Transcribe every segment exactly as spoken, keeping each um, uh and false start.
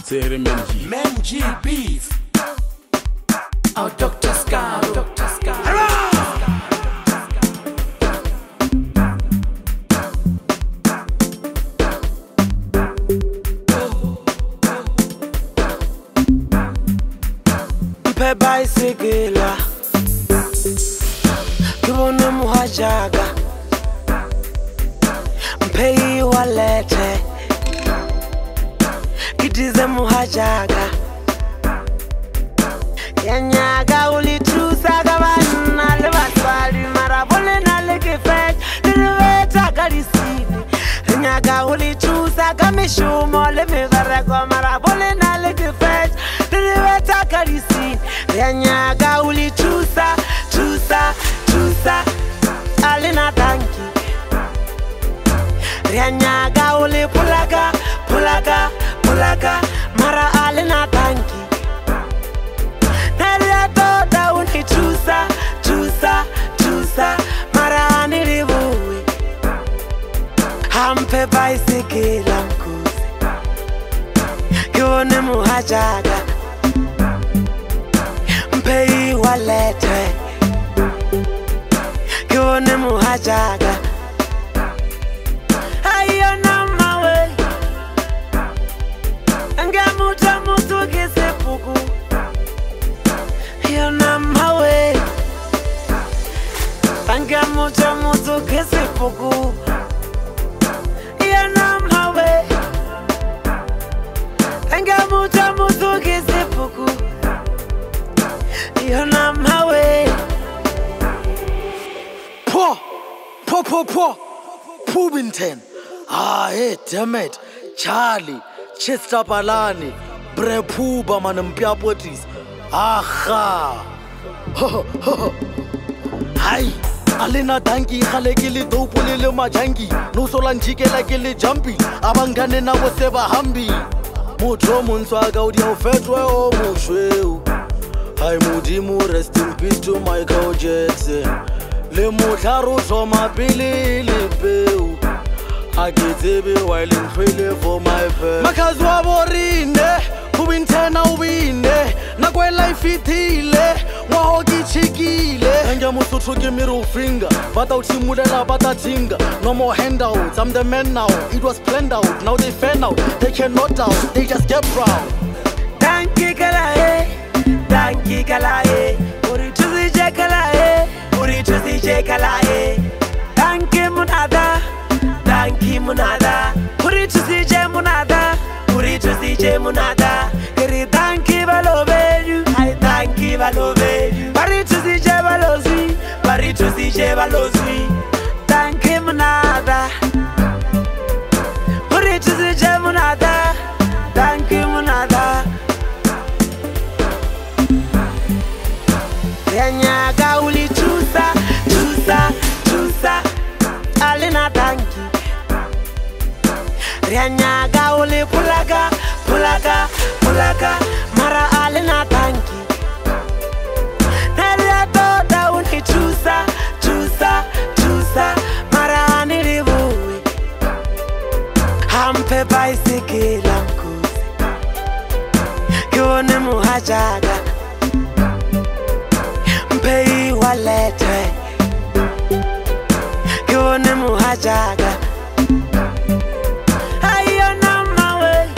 Tsere Menji. Menji beef. Oh, Doctor Scar, Doctor Scar. Mpe bicycle, kibone muhajaga. Mpe iwalete, kitize muhajaga. Yanyaga ulitusa gabana lebaswali marabole na lekefet leweta garisini. Yanyaga ulitusa gamishumo lemevarego marabole na lekefet leweta garisini. Yanyaga ulitusa tusa tusa alina tanki. Yanyaga uli pulaga pulaga pulaga mara alina tanki. Tusa, tusa, tusa, marani ribuwi. Hampe bicycle amkuzi, kione muhajaga. Mpe iwalete, kione muhajaga. Ayo na mawe, angamuta mutu kisepuku. Ayo na mawe, angamuta mutu kisepuku. Ayo na mawe, angamuta mutu kisepuku. Ayo na mawe. Po, po, po, po, Pubinten. Ah, hey, damn it. Charlie, Chester Palani, Brepuba Manampiapotis. Aha. Ho, ho, ho. Hai. Alina tanki khalekili dopule le majangi no solanjikela ke le jumpy abangane na bo seba hambi motho montswa ka o dia o fetwe o moshweu. Hai modimo, rest in peace to Michael Jackson le motlaro thoma pele le peu a ke tsebe while in trailer for my pet makazi wa borine Pubintena ubine na kwe life itile wa hoki chikile enga musuthu ke middle finger bata uthimulela bata tinga no more handouts. I'm the man now, it was planned out, now they fan out, they cannot out, they just get proud. Thank you kalae, thank you kalae, uri tuzi je kalae, uri tuzi je kalae. Thank you munada, thank you munada, uri tuzi je munada, uri tuzi je munada. Kiri thank you balobeju, I thank you balobeju. Bari tuzi je balozwi, bari tuzi je balozwi. Thank you munada, uri tuzi je munada, thank you munada. Yanyaga uli tusa, tusa, tusa, alina tanki. Yanyaga uli pulaga, pulaga, pulaga, mara alina tanki. Nelia toda uli tusa, tusa, tusa, mara aniribuwi. Hampe bicycle amkuzi, kione muhajaga. Mpe iwalete, kione muhajaga. Ayo na mawe,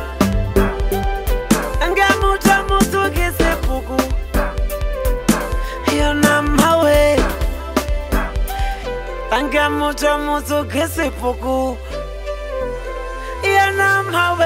angamuta mutu kisepuku. Ayo na mawe, angamuta mutu kisepuku. Ayo na mawe.